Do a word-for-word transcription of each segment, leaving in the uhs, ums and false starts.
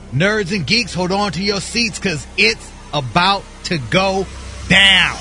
Nerds and geeks, hold on to your seats because it's about to go down.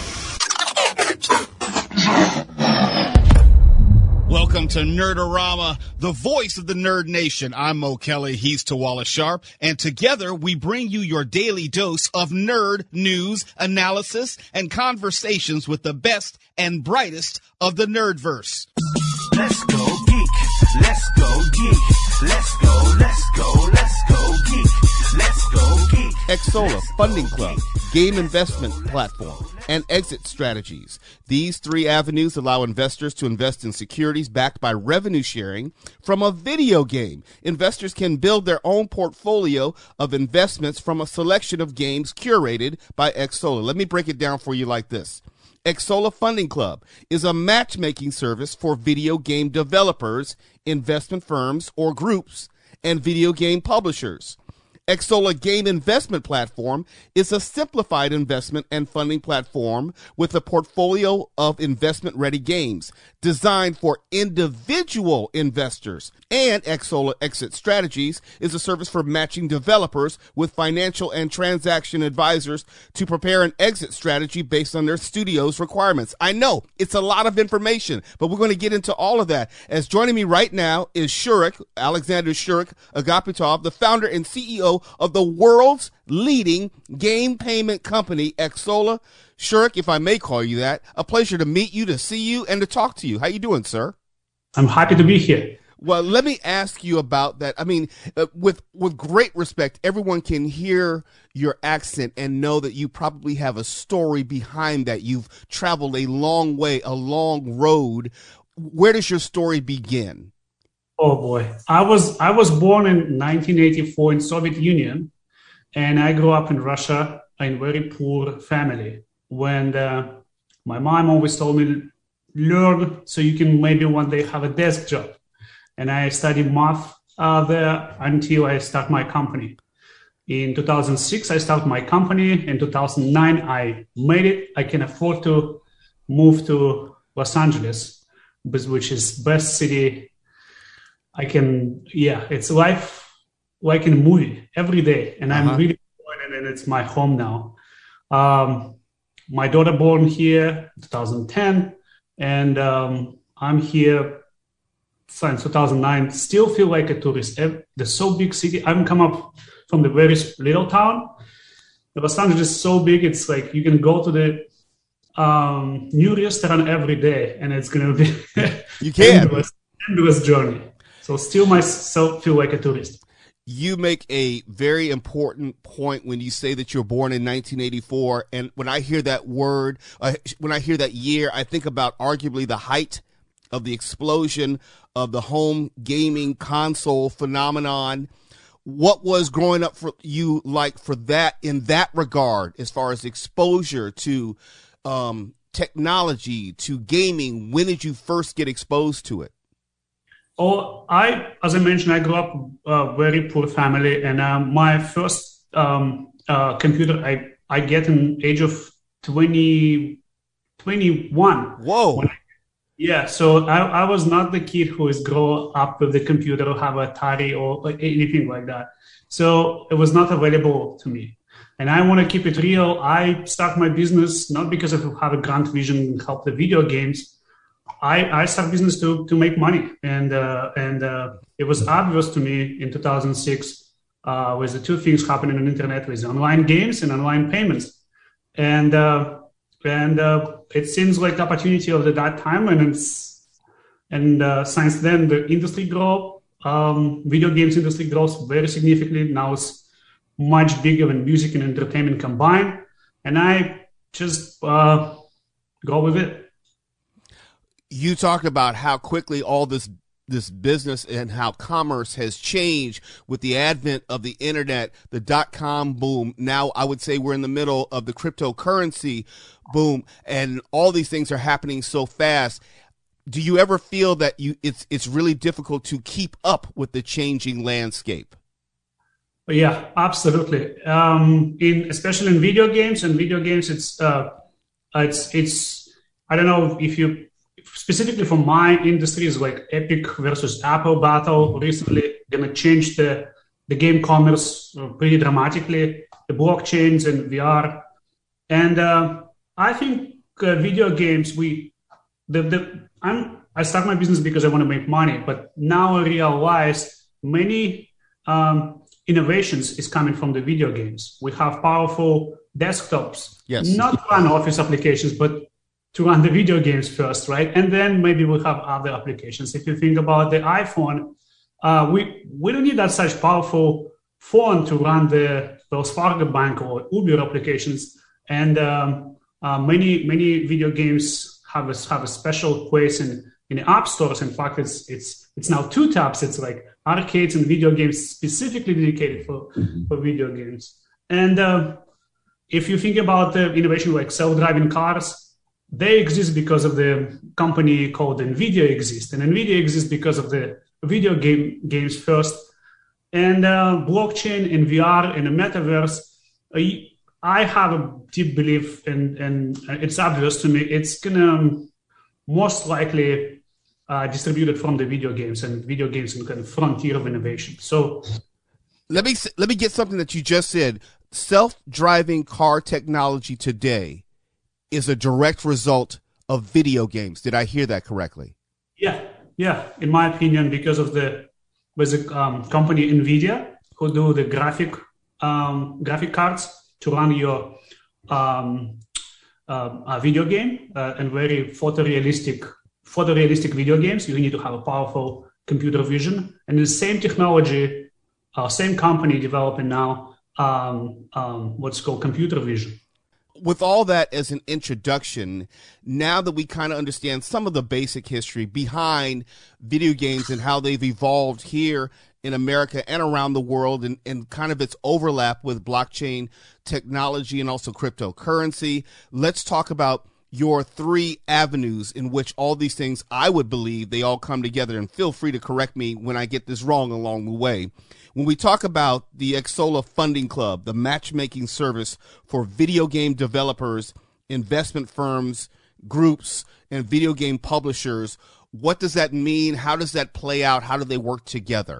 Welcome to Nerdorama, the voice of the Nerd Nation. I'm Mo Kelly, he's Tawala Sharp, and together we bring you your daily dose of nerd news, analysis, and conversations with the best and brightest of the Nerdverse. Let's go geek, let's go geek, let's go, let's go, let's go geek, let's go geek. Xsolla Funding Club, game investment platform, and exit strategies. These three avenues allow investors to invest in securities backed by revenue sharing from a video game. Investors can build their own portfolio of investments from a selection of games curated by Xsolla. Let me break it down for you like this. Xsolla Funding Club is a matchmaking service for video game developers, investment firms or groups, and video game publishers. Xsolla Game Investment Platform is a simplified investment and funding platform with a portfolio of investment-ready games designed for individual investors. And Xsolla Exit Strategies is a service for matching developers with financial and transaction advisors to prepare an exit strategy based on their studio's requirements. I know it's a lot of information, but we're going to get into all of that. As joining me right now is Shurik, Alexander Shurik Agapitov, the founder and C E O of the world's leading game payment company, Xsolla. Shurik, if I may call you that, a pleasure to meet you, to see you, and to talk to you. How you doing, sir? I'm happy to be here. Well, let me ask you about that. I mean, uh, with with great respect, everyone can hear your accent and know that you probably have a story behind that. You've traveled a long way, a long road. Where does your story begin? Oh boy, I was I was born in nineteen eighty-four in Soviet Union, and I grew up in Russia in a very poor family. When uh, my mom always told me, learn so you can maybe one day have a desk job. And I studied math uh, there until I start my company. In two thousand six, I started my company. In two thousand nine, I made it. I can afford to move to Los Angeles, which is best city. I can, yeah, it's life like in a movie every day. And uh-huh. I'm really enjoying it, and it's my home now. Um, my daughter born here in two thousand ten, and um, I'm here since two thousand nine. Still feel like a tourist. The so big city. I'm come up from the very little town. Los Angeles is so big. It's like you can go to the um, new restaurant every day, and it's gonna be you can endless, endless journey. So still myself feel like a tourist. You make a very important point when you say that you're born in nineteen eighty-four. And when I hear that word, uh, when I hear that year, I think about arguably the height of the explosion of the home gaming console phenomenon. What was growing up for you like for that in that regard, as far as exposure to um, technology, to gaming? When did you first get exposed to it? Oh, I, as I mentioned, I grew up a very poor family, and uh, my first um, uh, computer I, I get in age of twenty, twenty-one. Whoa. When I, yeah, so I, I was not the kid who is grow up with the computer or have Atari or like anything like that. So it was not available to me. And I want to keep it real. I start my business not because I have a grand vision and help the video games. I, I started business to to make money, and uh, and uh, it was obvious to me in two thousand six uh, with the two things happening on the internet with online games and online payments, and uh, and uh, it seems like the opportunity of the, that time, and it's and uh, since then the industry grow, um, video games industry grows very significantly. Now it's much bigger than music and entertainment combined, and I just uh, go with it. You talk about how quickly all this this business and how commerce has changed with the advent of the internet, the dot-com boom. Now I would say we're in the middle of the cryptocurrency boom, and all these things are happening so fast. Do you ever feel that you it's it's really difficult to keep up with the changing landscape? Yeah, absolutely. Um, in especially in video games and video games, it's uh, it's it's I don't know if you. Specifically for my industry is like Epic versus Apple battle. Recently, gonna change the the game commerce uh, pretty dramatically, the blockchains and V R. And uh, I think uh, video games, we, the, the, I'm, I start my business because I want to make money, but now I realize many um, innovations is coming from the video games. We have powerful desktops, yes. not to run office applications, but to run the video games first, right? And then maybe we'll have other applications. If you think about the iPhone, uh, we we don't need that such powerful phone to run the Wells Fargo Bank or Uber applications. And um, uh, many many video games have a have a special place in in the app stores. In fact, it's it's it's now two tabs. It's like arcades and video games specifically dedicated for for video games. And uh, if you think about the innovation like self-driving cars, they exist because of the company called NVIDIA exists. And NVIDIA exists because of the video game games first. And uh, blockchain and V R and the metaverse, uh, I have a deep belief, and, and it's obvious to me, it's going to most likely uh, distributed from the video games, and video games in kind of frontier of innovation. So let me let me get something that you just said. Self-driving car technology today is a direct result of video games. Did I hear that correctly? Yeah, yeah. In my opinion, because of the there's a um, company NVIDIA who do the graphic um, graphic cards to run your um, uh, a video game uh, and very photorealistic photorealistic video games. You need to have a powerful computer vision, and the same technology, uh, same company developing now um, um, what's called computer vision. With all that as an introduction, now that we kind of understand some of the basic history behind video games and how they've evolved here in America and around the world, and, and kind of its overlap with blockchain technology and also cryptocurrency, let's talk about your three avenues in which all these things, I would believe, they all come together. And feel free to correct me when I get this wrong along the way. When we talk about the Xsolla Funding Club, the matchmaking service for video game developers, investment firms, groups, and video game publishers, what does that mean? How does that play out? How do they work together?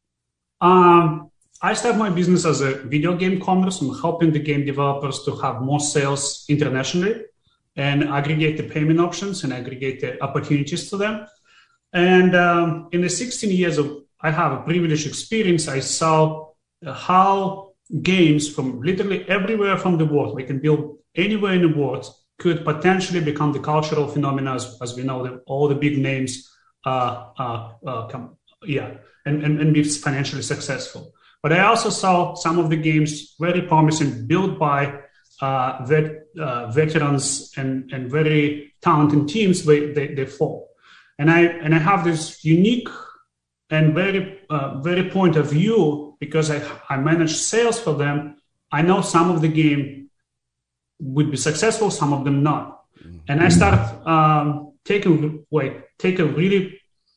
Um, I start my business as a video game commerce. I'm helping the game developers to have more sales internationally and aggregate the payment options and aggregate the opportunities to them. And um, in the sixteen years of I have a privileged experience, I saw uh, how games from literally everywhere from the world, we can build anywhere in the world, could potentially become the cultural phenomena, as, as we know that all the big names uh, uh, uh, come, yeah, and, and, and be financially successful. But I also saw some of the games very promising, built by uh, vet, uh, veterans and, and very talented teams, they, they, they fall. And I and I have this unique and very uh, very point of view, because I, I manage sales for them. I know some of the game would be successful, some of them not. And I start um, taking like take a really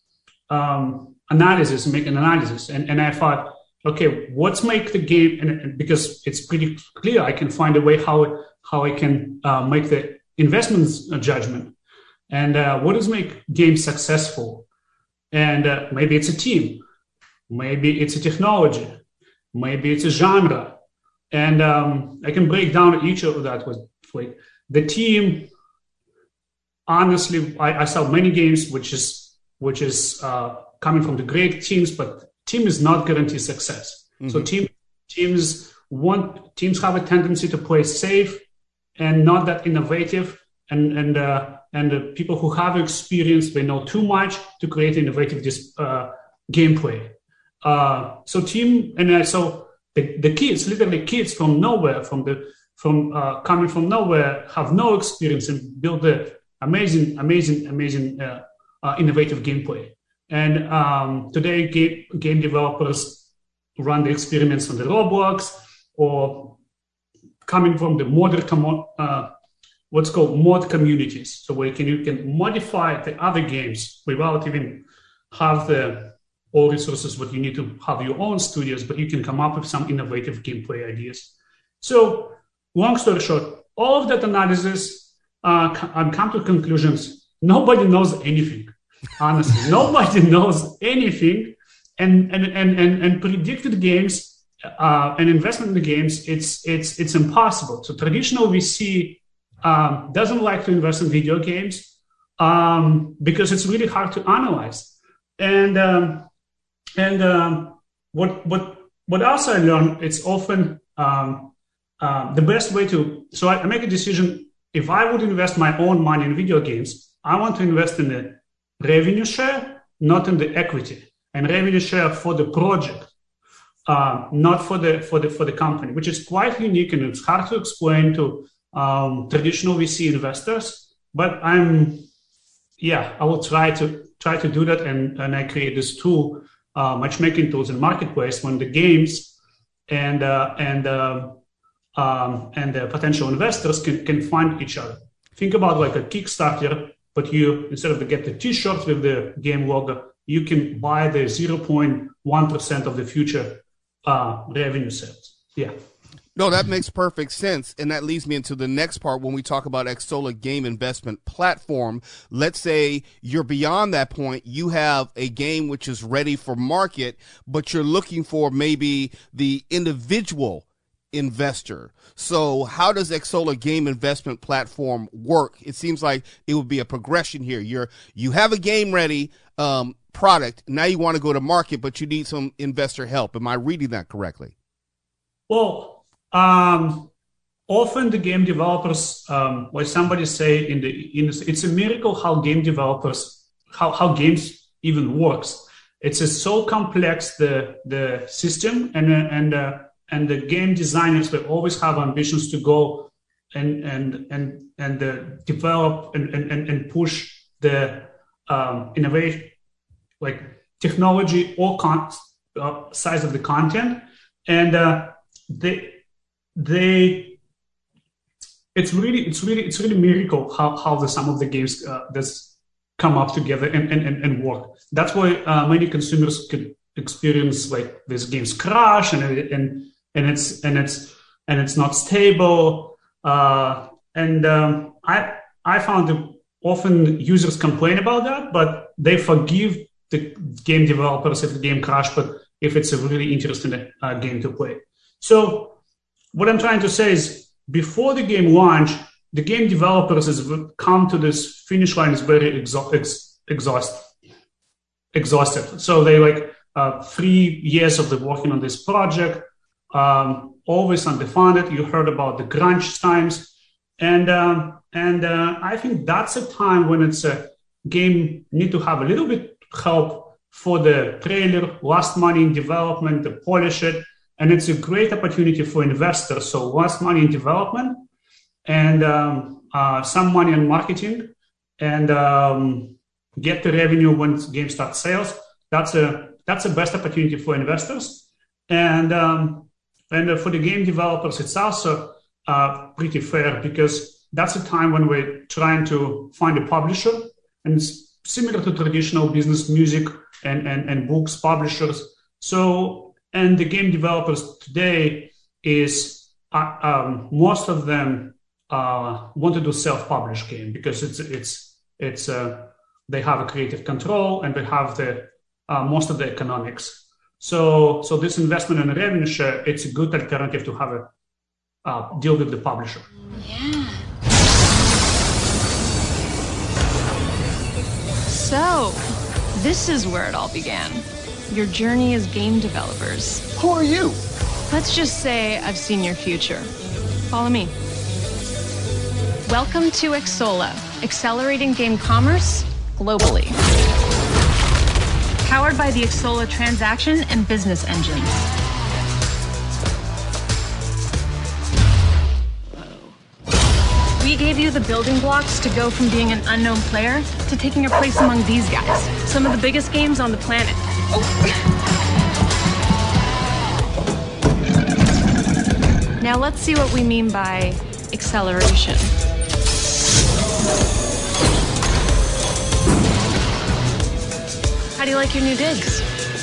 um, analysis, make an analysis, and, and I thought, okay, what's make the game? And, and because it's pretty clear, I can find a way how how I can uh, make the investments judgment. And uh, what does make games successful? And uh, maybe it's a team, maybe it's a technology, maybe it's a genre. And um, I can break down each of that with like the team. Honestly, I, I saw many games which is which is uh, coming from the great teams, but team is not guaranteed success. Mm-hmm. So team teams want teams have a tendency to play safe and not that innovative. And and uh, and the people who have experience, they know too much to create innovative dis- uh, gameplay. Uh, so team and uh, so the, the kids, literally kids from nowhere, from the from uh, coming from nowhere, have no experience and build the amazing, amazing, amazing, uh, uh, innovative gameplay. And um, today, game, game developers run the experiments on the Roblox, or coming from the modern com- uh, what's called mod communities. So where you can, you can modify the other games without even have the all resources, what you need to have your own studios, but you can come up with some innovative gameplay ideas. So long story short, all of that analysis, uh, I've come to conclusions. Nobody knows anything. Honestly, nobody knows anything. and and and and, and predicted games uh, and investment in the games, it's it's it's impossible. So traditional V C um, doesn't like to invest in video games um, because it's really hard to analyze. And um, and um, what what what else I learned, it's often um, uh, the best way to. So I, I make a decision. If I would invest my own money in video games, I want to invest in the revenue share, not in the equity, and revenue share for the project, uh, not for the for the for the company, which is quite unique and it's hard to explain to um, traditional V C investors. But I'm, yeah, I will try to try to do that, and and I create this tool, uh, matchmaking tools in marketplace when the games and uh, and uh, um, and the potential investors can can find each other. Think about like a Kickstarter. But you, instead of to get the T-shirts with the game logo, you can buy the zero point one percent of the future uh, revenue sales. Yeah. No, that makes perfect sense. And that leads me into the next part when we talk about Xsolla Game Investment Platform. Let's say you're beyond that point. You have a game which is ready for market, but you're looking for maybe the individual investor. So how does Xsolla Game Investment Platform work? It seems like it would be a progression here. You're you have a game ready um, product. Now you want to go to market, but you need some investor help. Am I reading that correctly? Well, um, often the game developers, um, like somebody say in the in the, it's a miracle how game developers how how games even works. It's a so complex the the system and and. Uh, And the game designers will always have ambitions to go and and and and uh, develop and, and and push the um, innovation, like technology or con- uh, size of the content, and uh, they they it's really it's really it's really miracle how how the some of the games uh, that's come up together and and, and work. That's why uh, many consumers could experience like these games crash and and. And it's and it's and it's not stable. Uh, and um, I I found that often users complain about that, but they forgive the game developers if the game crashes, but if it's a really interesting uh, game to play. So what I'm trying to say is, before the game launch, the game developers has come to this finish line is very exha- ex- exhausted. Exhausted. So they like uh, three years of the working on this project. Um, always underfunded. You heard about the crunch times, and um, and uh, I think that's a time when it's a game need to have a little bit help for the trailer, last money in development, to polish it, and it's a great opportunity for investors. So last money in development and um, uh, some money in marketing, and um, get the revenue when the game starts sales. That's a that's the best opportunity for investors, and. Um, And uh, for the game developers, it's also uh, pretty fair because that's a time when we're trying to find a publisher. And it's similar to traditional business, music and, and, and books publishers. So, and the game developers today is, uh, um, most of them uh, want to do self-published game because it's, it's, it's, uh, they have a creative control and they have the, uh, most of the economics. So, so this investment in a revenue share, it's a good alternative to have a uh, deal with the publisher. Yeah. So, this is where it all began. Your journey as game developers. Who are you? Let's just say I've seen your future. Follow me. Welcome to Xsolla, accelerating game commerce globally. Powered by the Xsolla transaction and business engines. We gave you the building blocks to go from being an unknown player to taking a place among these guys, some of the biggest games on the planet. Now let's see what we mean by acceleration. How do you like your new digs?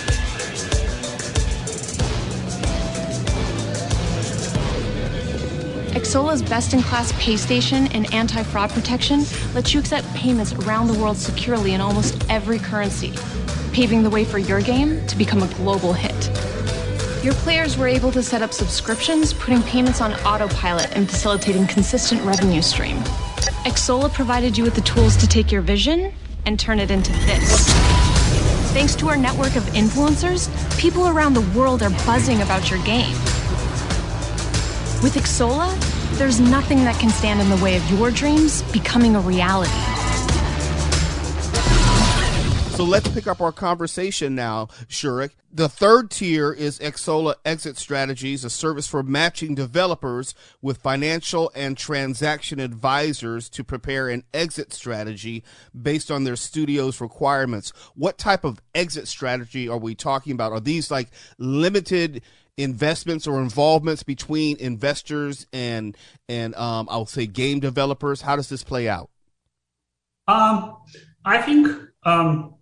Xsolla's best-in-class pay station and anti-fraud protection lets you accept payments around the world securely in almost every currency. paving the way for your game to become a global hit. Your players were able to set up subscriptions, putting payments on autopilot and facilitating consistent revenue stream. Xsolla provided you with the tools to take your vision and turn it into this. Thanks to our network of influencers, people around the world are buzzing about your game. With Xsolla, there's nothing that can stand in the way of your dreams becoming a reality. So let's pick up our conversation now, Shurik. The third tier is Xsolla Exit Strategies, a service for matching developers with financial and transaction advisors to prepare an exit strategy based on their studio's requirements. What type of exit strategy are we talking about? Are these like limited investments or involvements between investors and, and um, I'll say game developers? How does this play out? Um, I think... Um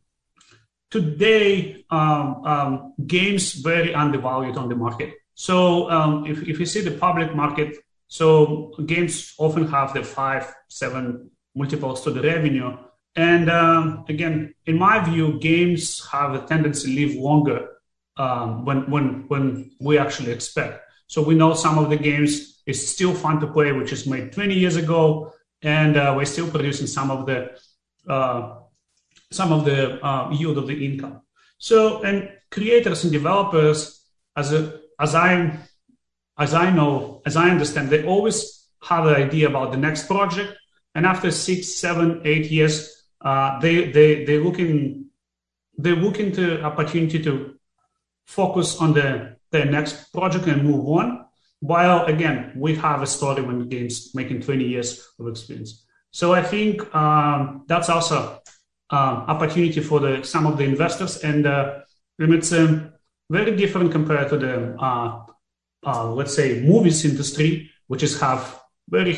Today, um, um, games very undervalued on the market. So um, if, if you see the public market, so games often have the five, seven multiples to the revenue. And um, again, in my view, games have a tendency to live longer um, when, when, when we actually expect. So we know some of the games is still fun to play, which is made twenty years ago, and uh, we're still producing some of the uh, some of the uh, yield of the income. So, and creators and developers, as a, as I, as I know, as I understand, they always have an idea about the next project, and after six, seven, eight years, uh, they they they looking they look into opportunity to focus on the their next project and move on. While again, we have a story when the game's making twenty years of experience. So I think um, that's also Um, opportunity for the some of the investors, and uh, and it's um, very different compared to the uh, uh, let's say movies industry, which is have very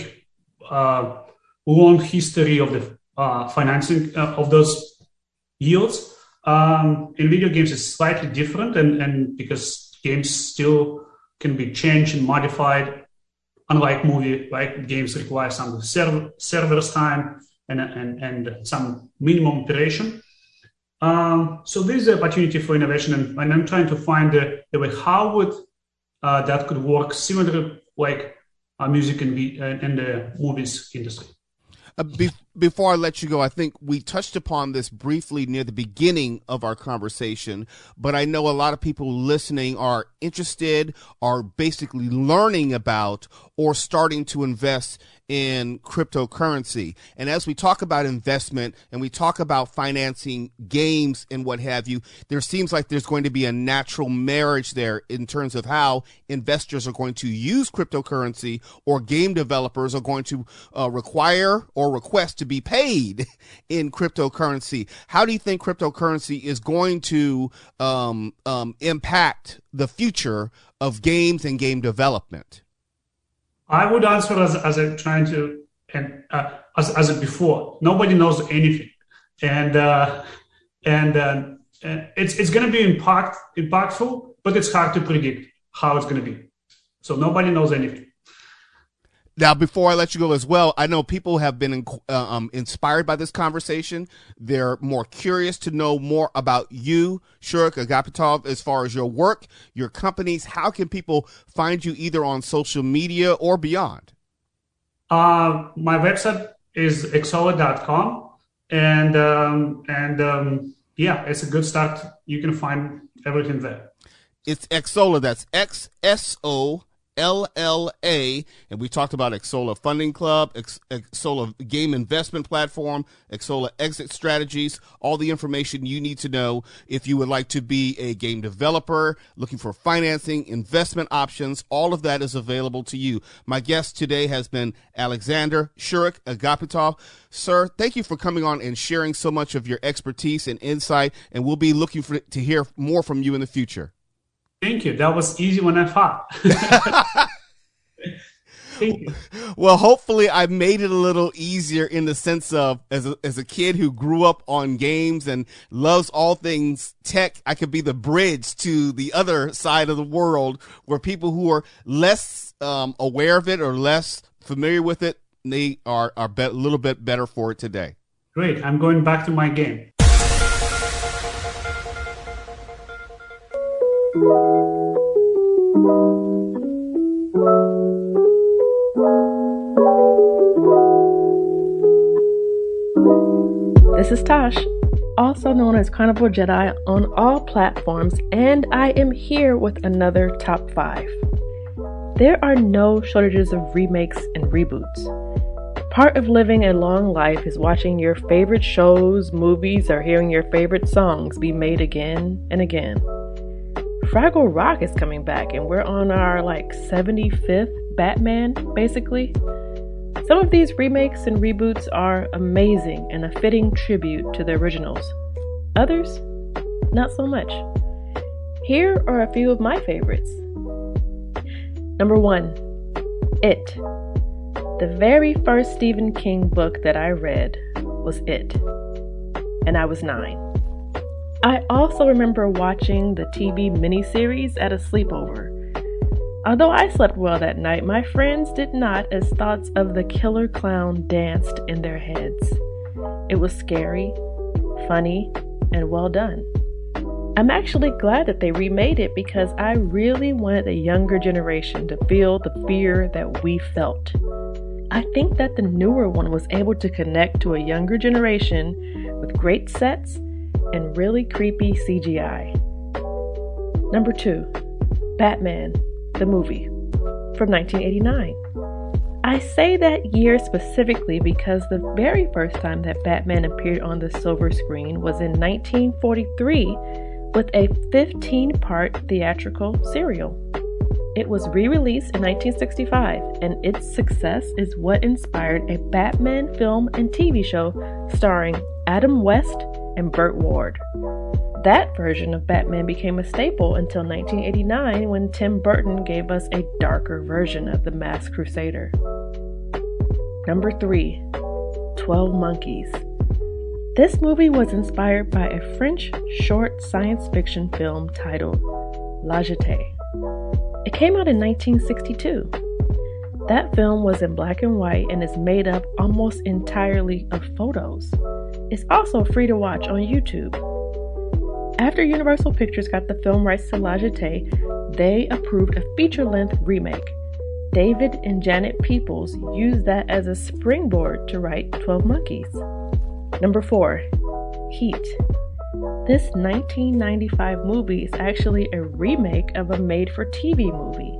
uh, long history of the uh, financing uh, of those yields. Um, in video games, it's slightly different, and, and because games still can be changed and modified, unlike movie, right? Games require some server servers time. And, and, and some minimum iteration. Um, so this is an opportunity for innovation, and, and I'm trying to find the, the way how would uh, that could work similar like uh, music and, and the movies industry. Uh, be- before I let you go, I think we touched upon this briefly near the beginning of our conversation, but I know a lot of people listening are interested, are basically learning about or starting to invest in cryptocurrency. And as we talk about investment and we talk about financing games and what have you, there seems like there's going to be a natural marriage there in terms of how investors are going to use cryptocurrency, or game developers are going to uh, require or request to be paid in cryptocurrency. How do you think cryptocurrency is going to um, um, impact the future of games and game development? I would answer as as I'm trying to, and uh, as as a before. Nobody knows anything, and uh, and uh, it's it's going to be impact impactful, but it's hard to predict how it's going to be. So nobody knows anything. Now, before I let you go as well, I know people have been in, uh, um, inspired by this conversation. They're more curious to know more about you, Shurik Agapitov, as far as your work, your companies. How can people find you either on social media or beyond? Uh, my website is xsolla dot com, and um, and um, yeah, it's a good start. You can find everything there. It's Xsolla. That's X S O L L A, and we talked about Xsolla Funding Club, X, Xsolla Game Investment Platform, Xsolla Exit Strategies, all the information you need to know if you would like to be a game developer, looking for financing, investment options. All of that is available to you. My guest today has been Alexander Shurik Agapitov. Sir, thank you for coming on and sharing so much of your expertise and insight, and we'll be looking for to hear more from you in the future. Thank you. That was easy when I thought. Thank you. Well, hopefully I made it a little easier in the sense of as a, as a kid who grew up on games and loves all things tech, I could be the bridge to the other side of the world where people who are less um, aware of it or less familiar with it, they are, are a little bit better for it today. Great. I'm going back to my game. This is Tosh, also known as Carnival Jedi on all platforms, and I am here with another top five. There are no shortages of remakes and reboots. Part of living a long life is watching your favorite shows, movies, or hearing your favorite songs be made again and again. Fraggle Rock is coming back, and we're on our like seventy-fifth Batman, basically. Some of these remakes and reboots are amazing and a fitting tribute to the originals. Others, not so much. Here are a few of my favorites. Number one, It. The very first Stephen King book that I read was It, and I was nine. I also remember watching the T V miniseries at a sleepover. Although I slept well that night, my friends did not, as thoughts of the killer clown danced in their heads. It was scary, funny, and well done. I'm actually glad that they remade it because I really wanted the younger generation to feel the fear that we felt. I think that the newer one was able to connect to a younger generation with great sets and really creepy C G I. Number two, Batman, the movie, from nineteen eighty-nine. I say that year specifically because the very first time that Batman appeared on the silver screen was in nineteen forty-three with a fifteen-part theatrical serial. It was re-released in nineteen sixty-five, and its success is what inspired a Batman film and T V show starring Adam West and Burt Ward. That version of Batman became a staple until nineteen eighty-nine when Tim Burton gave us a darker version of the Masked Crusader. Number three, twelve Monkeys. This movie was inspired by a French short science fiction film titled La Jetée. It came out in nineteen sixty-two. That film was in black and white and is made up almost entirely of photos. It's also free to watch on YouTube. After Universal Pictures got the film rights to La Jetée, they approved a feature-length remake. David and Janet Peoples used that as a springboard to write twelve Monkeys. Number four, Heat. This nineteen ninety-five movie is actually a remake of a made-for-T V movie.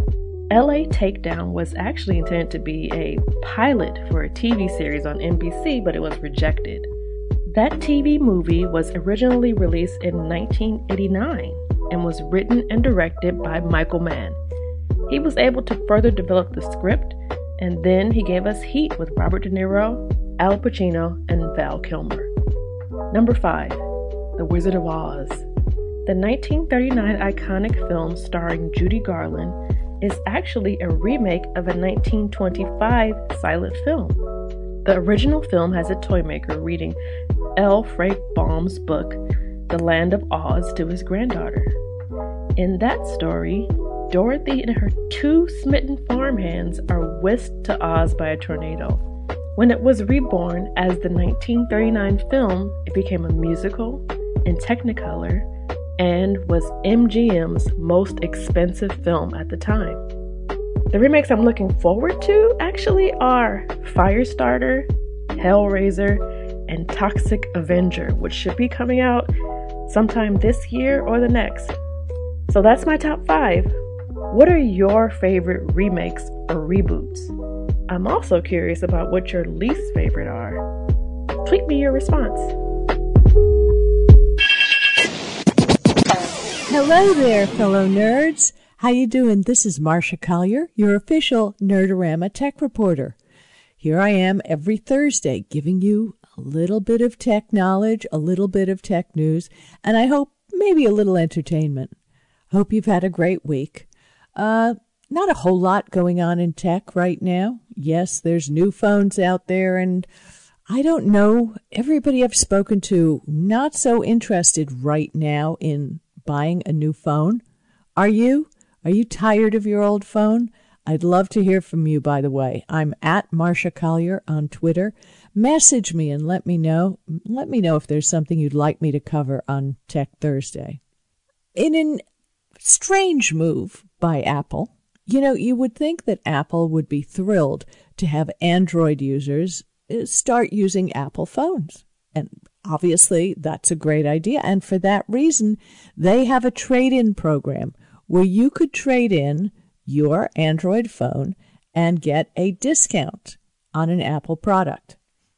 L A Takedown was actually intended to be a pilot for a T V series on N B C, but it was rejected. That T V movie was originally released in nineteen eighty-nine and was written and directed by Michael Mann. He was able to further develop the script, and then he gave us Heat with Robert De Niro, Al Pacino, and Val Kilmer. Number five, The Wizard of Oz. The nineteen thirty-nine iconic film starring Judy Garland is actually a remake of a nineteen twenty-five silent film. The original film has a toy maker reading L. Frank Baum's book, The Land of Oz, to his granddaughter. In that story, Dorothy and her two smitten farmhands are whisked to Oz by a tornado. When it was reborn as the nineteen thirty-nine film, it became a musical in Technicolor and was M G M's most expensive film at the time. The remakes I'm looking forward to actually are Firestarter, Hellraiser, and Toxic Avenger, which should be coming out sometime this year or the next. So that's my top five. What are your favorite remakes or reboots? I'm also curious about what your least favorite are. Tweet me your response. Hello there, fellow nerds. How you doing? This is Marcia Collier, your official Nerdorama tech reporter. Here I am every Thursday giving you a little bit of tech knowledge, a little bit of tech news, and I hope maybe a little entertainment. Hope you've had a great week. Uh, not a whole lot going on in tech right now. Yes, there's new phones out there, and I don't know, everybody I've spoken to not so interested right now in buying a new phone. Are you? Are you tired of your old phone? I'd love to hear from you, by the way. I'm at Marcia Collier on Twitter. Message me and let me know. Let me know if there's something you'd like me to cover on Tech Thursday. In an strange move by Apple. You know, you would think that Apple would be thrilled to have Android users start using Apple phones. And obviously, that's a great idea. And for that reason, they have a trade-in program where you could trade in your Android phone and get a discount on an Apple product.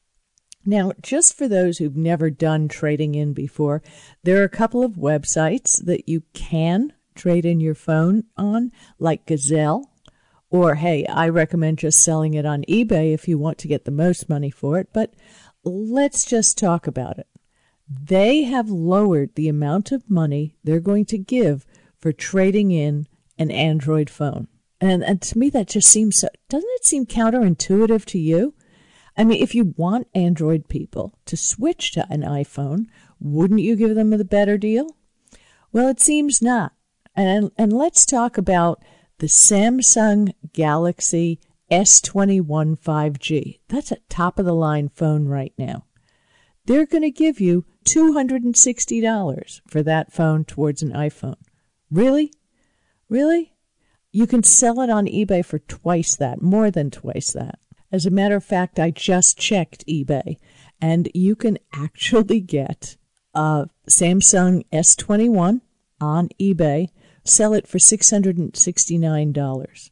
Now, just for those who've never done trading in before, there are a couple of websites that you can trade in your phone on, like Gazelle, or, hey, I recommend just selling it on eBay if you want to get the most money for it, but let's just talk about it. They have lowered the amount of money they're going to give for trading in an Android phone. And, and to me, that just seems so, doesn't it seem counterintuitive to you? I mean, if you want Android people to switch to an iPhone, wouldn't you give them a better deal? Well, it seems not. And, and let's talk about the Samsung Galaxy S twenty-one five G. That's a top-of-the-line phone right now. They're going to give you two hundred sixty dollars for that phone towards an iPhone. Really? Really? You can sell it on eBay for twice that, more than twice that. As a matter of fact, I just checked eBay, and you can actually get a Samsung S twenty-one on eBay, sell it for six hundred sixty-nine dollars,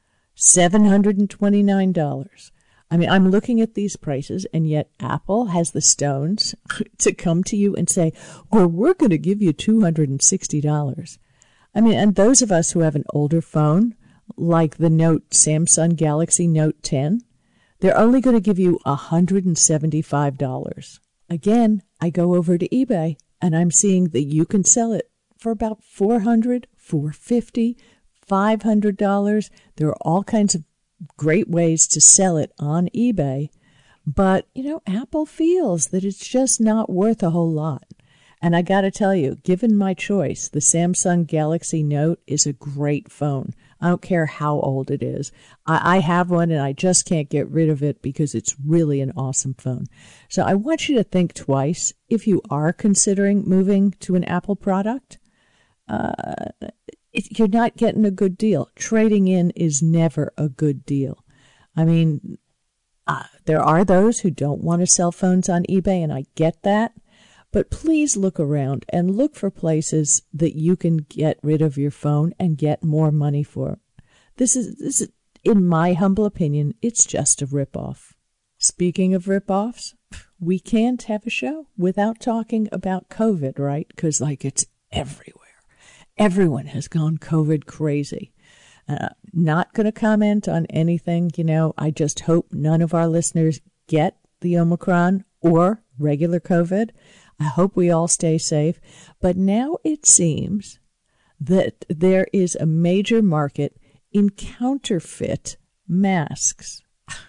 seven hundred twenty-nine dollars. I mean, I'm looking at these prices, and yet Apple has the stones to come to you and say, well, we're going to give you two hundred sixty dollars. I mean, and those of us who have an older phone, like the Note, Samsung Galaxy Note ten, they're only going to give you one hundred seventy-five dollars. Again, I go over to eBay, and I'm seeing that you can sell it for about four hundred dollars, four hundred fifty dollars, five hundred dollars. There are all kinds of great ways to sell it on eBay. But, you know, Apple feels that it's just not worth a whole lot. And I got to tell you, given my choice, the Samsung Galaxy Note is a great phone. I don't care how old it is. I, I have one and I just can't get rid of it because it's really an awesome phone. So I want you to think twice if you are considering moving to an Apple product. Uh, it, you're not getting a good deal. Trading in is never a good deal. I mean, uh, there are those who don't want to sell phones on eBay, and I get that. But please look around and look for places that you can get rid of your phone and get more money for it. This is, this is, in my humble opinion, it's just a ripoff. Speaking of ripoffs, we can't have a show without talking about COVID, right? Because, like, it's everywhere. Everyone has gone COVID crazy. Uh, not going to comment on anything. You know, I just hope none of our listeners get the Omicron or regular COVID. I hope we all stay safe. But now it seems that there is a major market in counterfeit masks.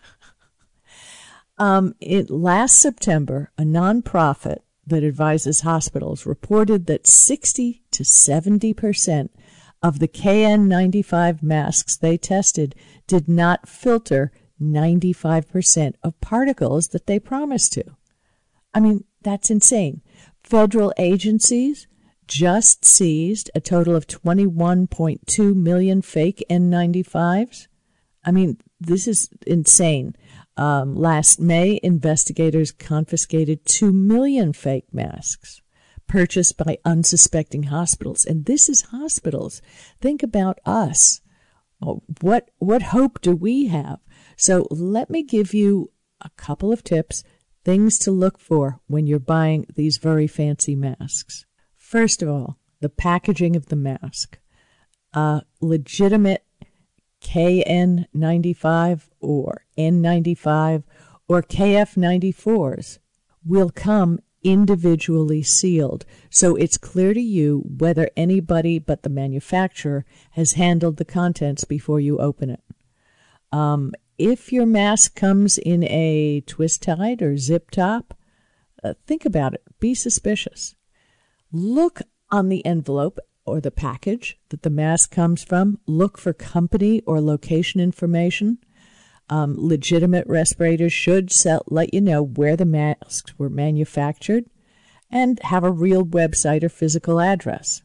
um, it, last September, a nonprofit that advises hospitals reported that sixty to seventy percent of the K N ninety-five masks they tested did not filter ninety-five percent of particles that they promised to. I mean, that's insane. Federal agencies just seized a total of twenty-one point two million fake N ninety-fives. I mean, this is insane. Um, last May, investigators confiscated two million fake masks purchased by unsuspecting hospitals. And this is hospitals. Think about us. What, what hope do we have? So let me give you a couple of tips, things to look for when you're buying these very fancy masks. First of all, the packaging of the mask. Uh, legitimate K N ninety-five or N ninety-five or K F ninety-fours will come individually sealed, so it's clear to you whether anybody but the manufacturer has handled the contents before you open it. Um, if your mask comes in a twist-tied or zip top, uh, think about it. Be suspicious. Look on the envelope or the package that the mask comes from. Look for company or location information. Um, legitimate respirators should sell, let you know where the masks were manufactured and have a real website or physical address.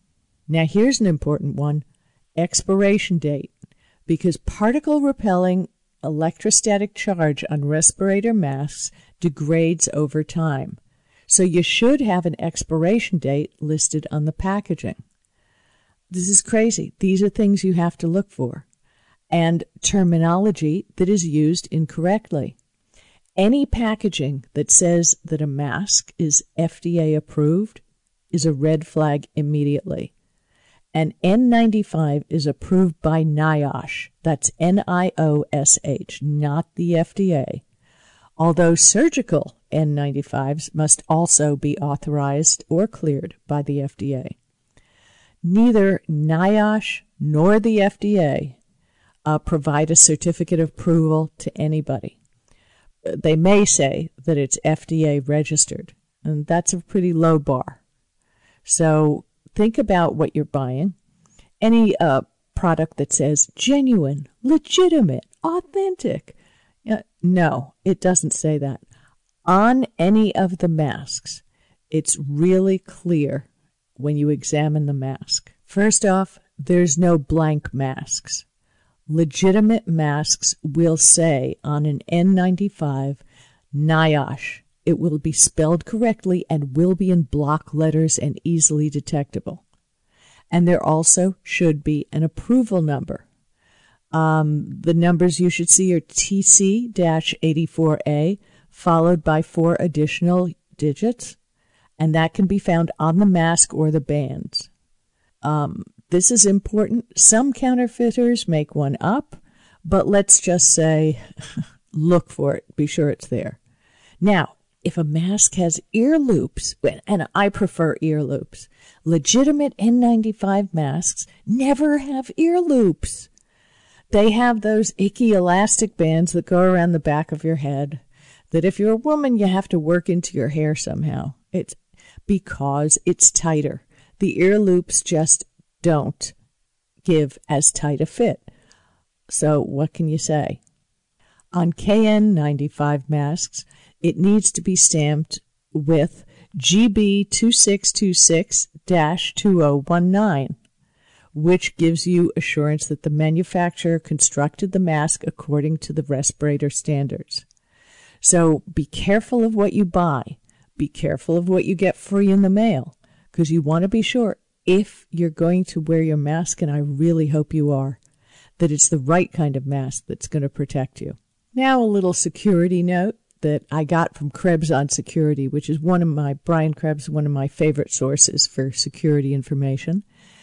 Now, here's an important one, expiration date, because particle repelling electrostatic charge on respirator masks degrades over time. So you should have an expiration date listed on the packaging. This is crazy. These are things you have to look for. And terminology that is used incorrectly. Any packaging that says that a mask is F D A approved is a red flag immediately. And N ninety-five is approved by NIOSH. That's N I O S H, not the F D A. Although surgical N ninety-fives must also be authorized or cleared by the F D A. Neither NIOSH nor the F D A uh, provide a certificate of approval to anybody. They may say that it's F D A registered, and that's a pretty low bar. So think about what you're buying. Any uh, product that says genuine, legitimate, authentic. Uh, no, it doesn't say that. On any of the masks, it's really clear when you examine the mask. First off, there's no blank masks. Legitimate masks will say on an N ninety-five, NIOSH. It will be spelled correctly and will be in block letters and easily detectable. And there also should be an approval number. Um, the numbers you should see are T C eighty-four A, followed by four additional digits, and that can be found on the mask or the bands. Um, this is important. Some counterfeiters make one up, but let's just say look for it. Be sure it's there. Now, if a mask has ear loops, and I prefer ear loops, legitimate N ninety-five masks never have ear loops. They have those icky elastic bands that go around the back of your head that if you're a woman, you have to work into your hair somehow. It's because it's tighter. The ear loops just don't give as tight a fit. So what can you say? On K N ninety-five masks, it needs to be stamped with G B two six two six dash two oh one nine, which gives you assurance that the manufacturer constructed the mask according to the respirator standards. So be careful of what you buy. Be careful of what you get free in the mail, because you want to be sure if you're going to wear your mask, and I really hope you are, that it's the right kind of mask that's going to protect you. Now a little security note that I got from Krebs on Security, which is one of my, Brian Krebs, one of my favorite sources for security information.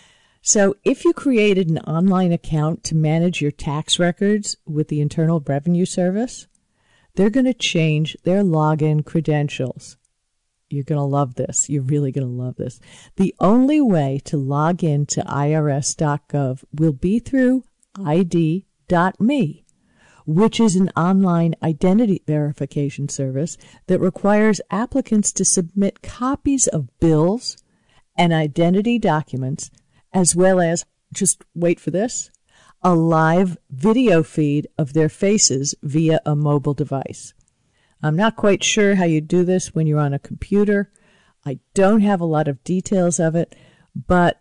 So if you created an online account to manage your tax records with the Internal Revenue Service, they're going to change their login credentials. You're going to love this. You're really going to love this. The only way to log in to I R S dot gov will be through I D dot me, which is an online identity verification service that requires applicants to submit copies of bills and identity documents, as well as, just wait for this, a live video feed of their faces via a mobile device. I'm not quite sure how you do this when you're on a computer. I don't have a lot of details of it, but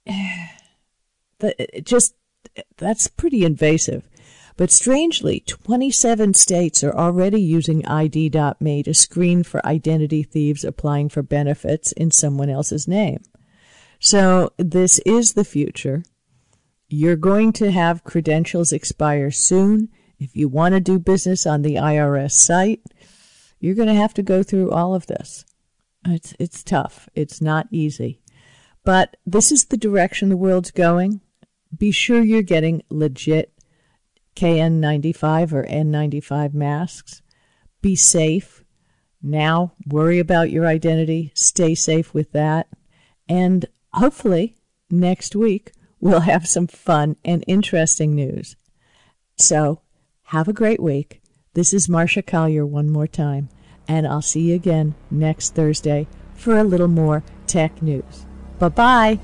it just that's pretty invasive. But strangely, twenty-seven states are already using I D dot me to screen for identity thieves applying for benefits in someone else's name. So this is the future. You're going to have credentials expire soon. If you want to do business on the I R S site, you're going to have to go through all of this. It's it's tough. It's not easy. But this is the direction the world's going. Be sure you're getting legit K N ninety-five or N ninety-five masks. Be safe. Now, worry about your identity. Stay safe with that. And hopefully, next week, we'll have some fun and interesting news. So, have a great week. This is Marcia Collier one more time, and I'll see you again next Thursday for a little more tech news. Bye-bye.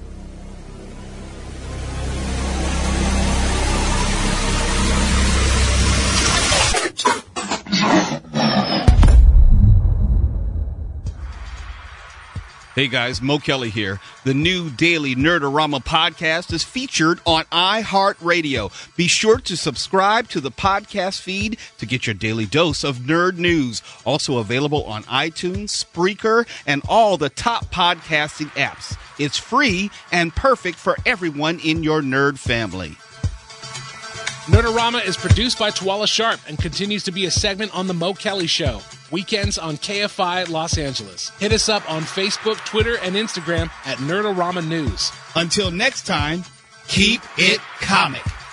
Hey guys, Mo Kelly here. The new daily Nerdorama podcast is featured on iHeartRadio. Be sure to subscribe to the podcast feed to get your daily dose of nerd news. Also available on iTunes, Spreaker, and all the top podcasting apps. It's free and perfect for everyone in your nerd family. Nerdorama is produced by Tawala Sharp and continues to be a segment on The Mo Kelly Show. Weekends on K F I Los Angeles. Hit us up on Facebook, Twitter, and Instagram at Nerdorama News. Until next time, keep it comic.